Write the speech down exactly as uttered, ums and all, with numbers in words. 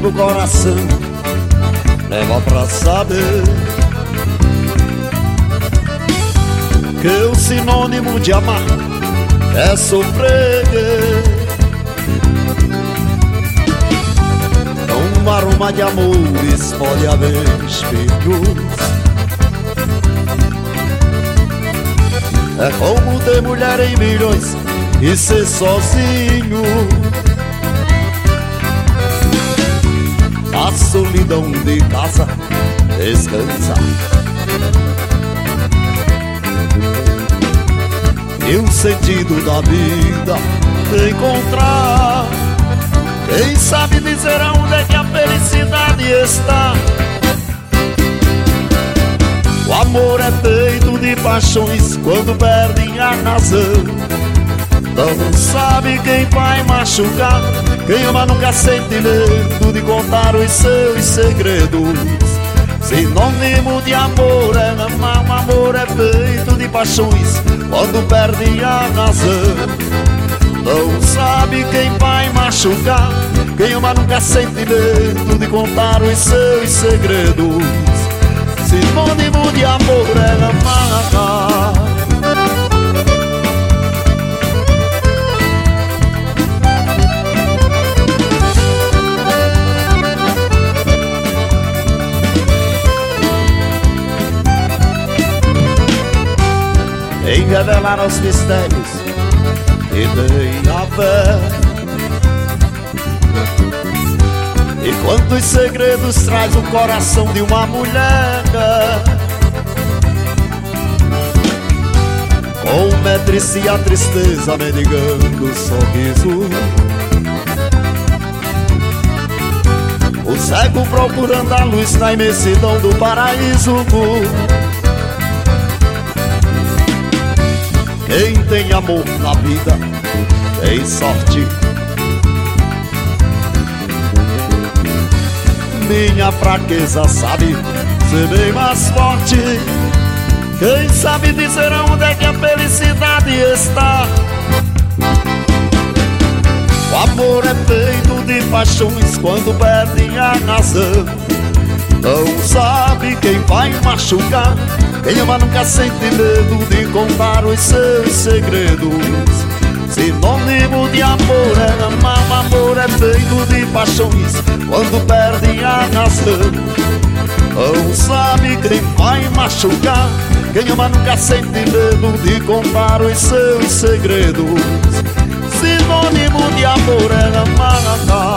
no coração, leva pra saber que o sinônimo de amar é sofrer. Num aroma de amores pode haver espinhos. É como ter mulher em milhões e ser sozinho. A solidão de casa descansa, e o sentido da vida encontrar. Quem sabe dizer aonde é que a felicidade está? O amor é feito de paixões quando perdem a razão. Não sabe quem vai machucar. Quem ama nunca sente medo de contar os seus segredos. Sinônimo de amor é amar. O amor é feito de paixões quando perde a razão. Não sabe quem vai machucar. Quem ama nunca sente medo de contar os seus segredos. Sinônimo de amor é amar. Em revelar os mistérios e nem a fé. E quantos segredos traz o coração de uma mulher, com metrice e a tristeza mendigando o sorriso. O cego procurando a luz na imensidão do paraíso. Quem tem amor na vida tem sorte. Minha fraqueza sabe ser bem mais forte. Quem sabe dizer aonde é que a felicidade está? O amor é feito de paixões quando perdem a razão. Não sabe quem vai machucar. Quem ama nunca sente medo de contar os seus segredos. Sinônimo de amor é amar. O amor é feito de paixões quando perde a razão. Não sabe quem vai machucar. Quem ama nunca sente medo de contar os seus segredos. Sinônimo de amor é amar.